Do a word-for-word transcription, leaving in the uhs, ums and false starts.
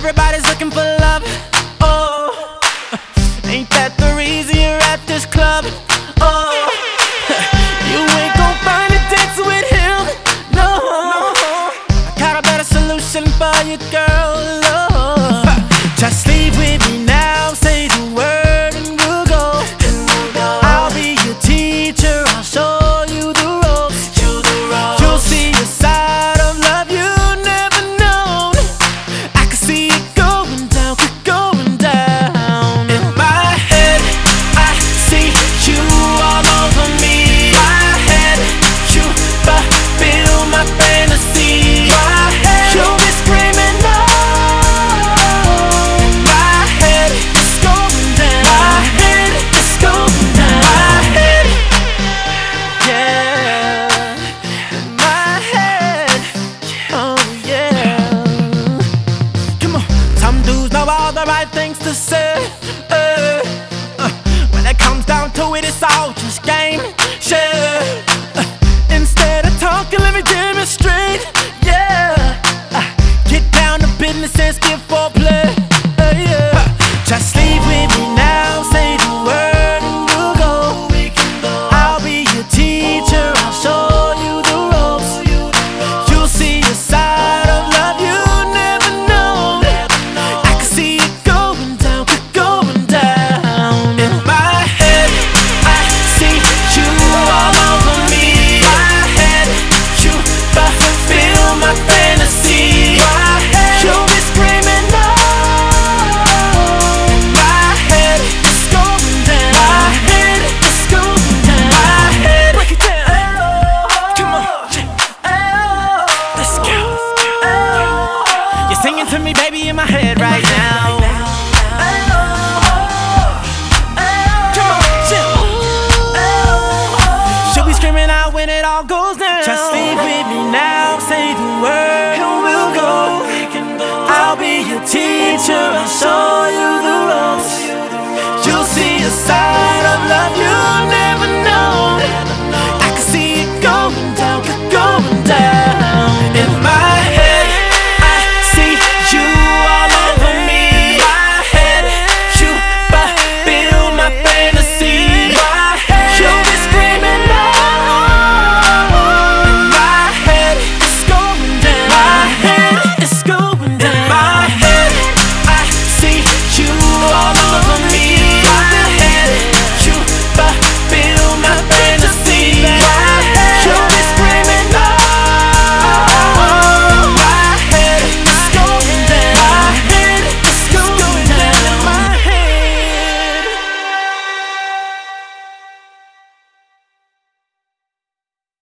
Everybody's looking for love. Oh, ain't that the reason you're at this club? Oh, you ain't gon' find a dance with him. No, I got a better solution for you, girl. Oh, just leave with me now. Say the word and we'll go. I'll be your teacher. I'll show you the ropes. You'll see a side of love you never known. I can see it going down, going down. In my head, I see you all over me. My head, you fulfill my fantasy. My head, you'll be screaming no. My head, it's going down. My head, it's going down. My head, yeah. In my head, oh yeah. Come on, some dudes know all the right things to say. Uh, uh, when it comes down to it, it's all just game. Sure. Uh, instead of talking, let me demonstrate. Yeah. Uh, get down to business and skip foreplay. Uh, yeah. Uh, just leave with me now. Say the word and we'll go. I'll be your teacher. I'll show you the ropes. You'll see a side of love you never known. I can see it going down, going down. In my head, I see you all over me. My head, you fulfill my fantasy. My head, you'll be screaming no. My head, it's going down. My head, it's going down. My head, break it down. Come on, let's go. You're singing to me, baby, in my head right now. Come on, chill. She'll be screaming out when it all goes down. Just leave with me now. Say the word and we'll go. I'll be your teacher. I'll show you the ropes. You'll see a side